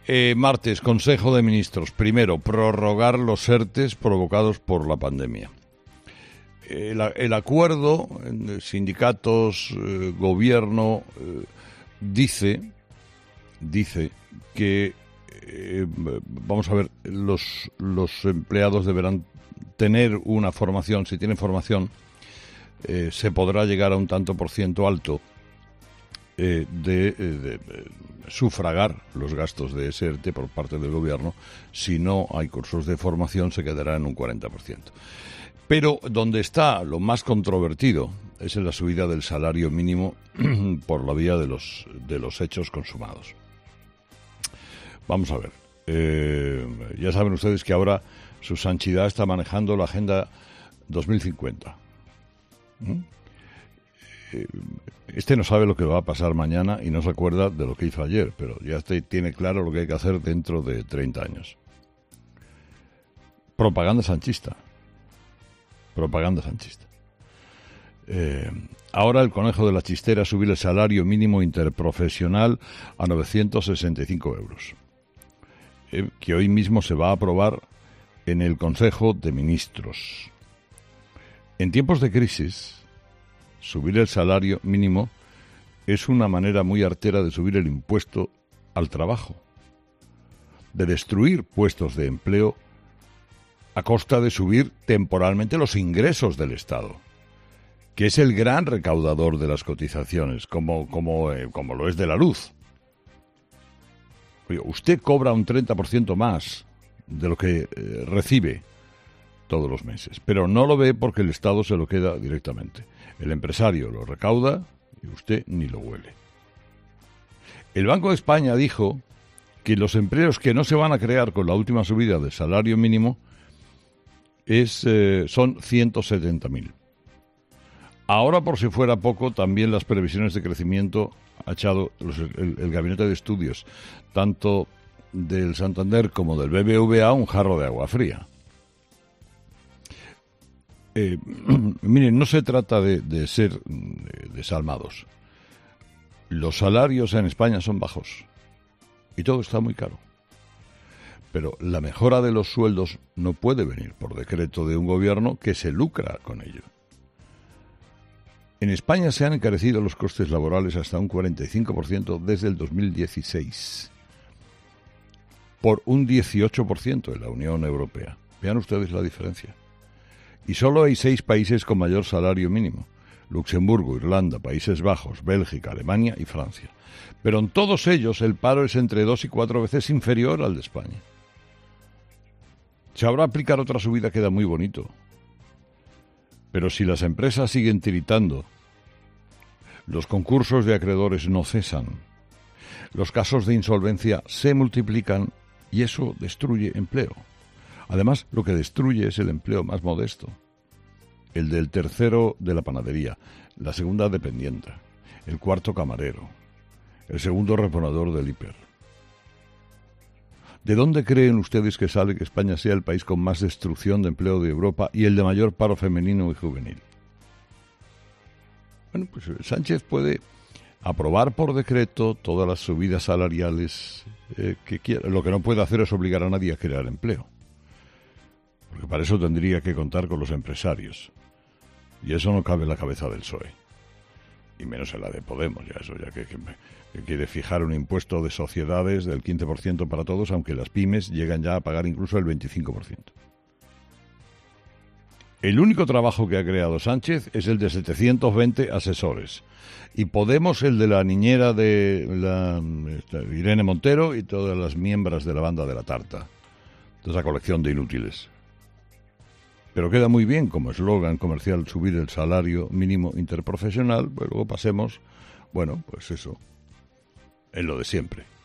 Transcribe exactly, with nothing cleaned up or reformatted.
Eh, martes, Consejo de Ministros. Primero, prorrogar los ERTEs provocados por la pandemia. El, el acuerdo de sindicatos, eh, gobierno, eh, dice, dice que, eh, vamos a ver, los, los empleados deberán tener una formación. Si tienen formación, eh, se podrá llegar a un tanto por ciento alto eh, de, de, de sufragar los gastos de ese ERTE por parte del gobierno. Si no hay cursos de formación, se quedará en un cuarenta por ciento. Pero donde está lo más controvertido es en la subida del salario mínimo por la vía de los, de los hechos consumados. Vamos a ver. Eh, ya saben ustedes que ahora su Sanchidad está manejando la Agenda dos mil cincuenta. ¿Mm? Este no sabe lo que va a pasar mañana y no se acuerda de lo que hizo ayer, pero ya este tiene claro lo que hay que hacer dentro de treinta años. Propaganda sanchista. Propaganda sanchista. Eh, ahora el conejo de la chistera subir el salario mínimo interprofesional a novecientos sesenta y cinco euros, eh, que hoy mismo se va a aprobar en el Consejo de Ministros. En tiempos de crisis, subir el salario mínimo es una manera muy artera de subir el impuesto al trabajo, de destruir puestos de empleo a costa de subir temporalmente los ingresos del Estado, que es el gran recaudador de las cotizaciones, como, como, eh, como lo es de la luz. Oye, usted cobra un treinta por ciento más de lo que eh, recibe todos los meses, pero no lo ve porque el Estado se lo queda directamente. El empresario lo recauda y usted ni lo huele. El Banco de España dijo que los empleos que no se van a crear con la última subida del salario mínimo es, eh, son ciento setenta mil. Ahora, por si fuera poco, también las previsiones de crecimiento ha echado los, el, el Gabinete de Estudios, tanto del Santander como del B B V A, un jarro de agua fría. Eh, miren, no se trata de, de ser desalmados. Los salarios en España son bajos y todo está muy caro. Pero la mejora de los sueldos no puede venir por decreto de un gobierno que se lucra con ello. En España se han encarecido los costes laborales hasta un cuarenta y cinco por ciento desde el dos mil dieciséis, por un dieciocho por ciento en la Unión Europea. Vean ustedes la diferencia. Y solo hay seis países con mayor salario mínimo: Luxemburgo, Irlanda, Países Bajos, Bélgica, Alemania y Francia. Pero en todos ellos el paro es entre dos y cuatro veces inferior al de España. Si ahora aplicar otra subida queda muy bonito. Pero si las empresas siguen tiritando, los concursos de acreedores no cesan, los casos de insolvencia se multiplican y eso destruye empleo. Además, lo que destruye es el empleo más modesto, el del tercero de la panadería, la segunda dependienta, el cuarto camarero, el segundo reponedor del hiper. ¿De dónde creen ustedes que sale que España sea el país con más destrucción de empleo de Europa y el de mayor paro femenino y juvenil? Bueno, pues Sánchez puede aprobar por decreto todas las subidas salariales eh, que quiera. Lo que no puede hacer es obligar a nadie a crear empleo, porque para eso tendría que contar con los empresarios, y eso no cabe en la cabeza del P S O E, y menos en la de Podemos. Ya eso ya que, que, que quiere fijar un impuesto de sociedades del quince por ciento para todos, aunque las pymes llegan ya a pagar incluso el veinticinco por ciento. El único trabajo que ha creado Sánchez es el de setecientos veinte asesores, y Podemos el de la niñera de la, Irene Montero y todas las miembros de la banda de la tarta, de esa colección de inútiles. Pero queda muy bien como eslogan comercial subir el salario mínimo interprofesional, pues luego pasemos, bueno, pues eso, en lo de siempre.